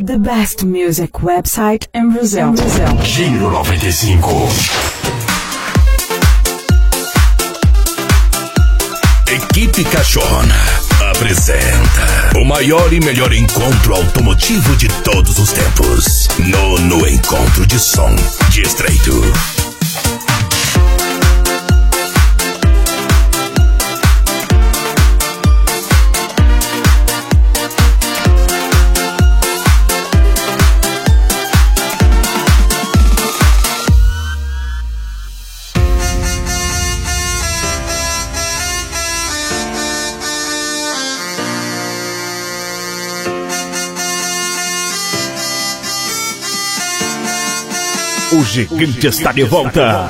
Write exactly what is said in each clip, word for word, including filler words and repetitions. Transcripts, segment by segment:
The best music website in Brazil. Brazil. Giro noventa e cinco. Equipe Cachorrona apresenta o maior e melhor encontro automotivo de todos os tempos. Nono Encontro de Som de Estreito. O gigante está de volta.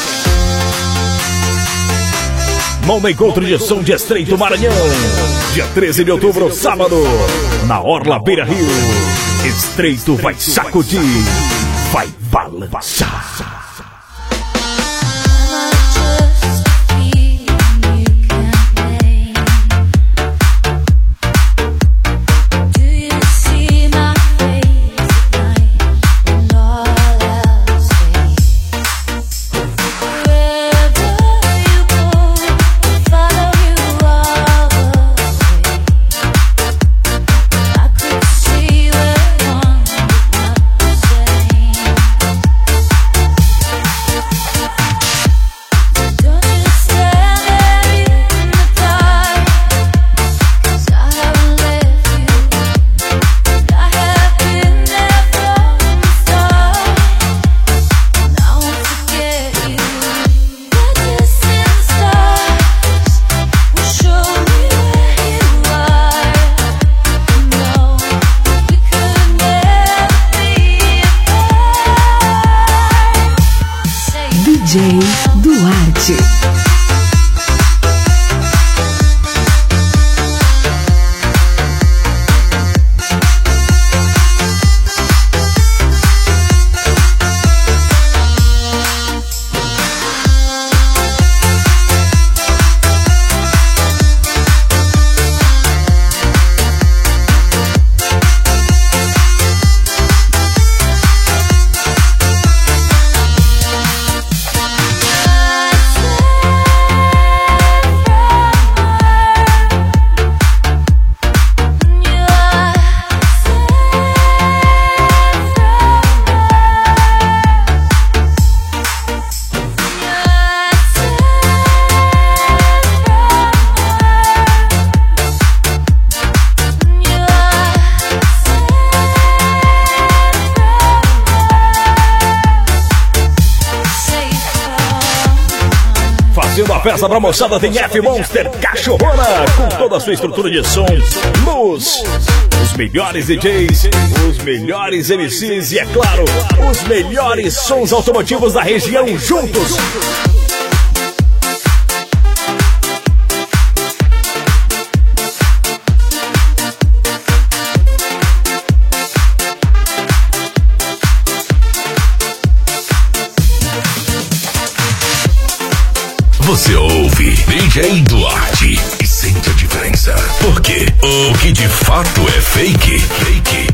Nono Encontro de Som de Estreito, Maranhão. Dia treze de outubro, sábado, na Orla Beira Rio. Estreito vai sacudir, vai balançar. D J Duarte. Fazendo a festa pra moçada tem F Monster Cachorrona, com toda a sua estrutura de som, luz, os melhores D Js, os melhores M Cs e, é claro, os melhores sons automotivos da região juntos. Você ouve D J Duarte e sente a diferença. Porque o que de fato é fake, fake,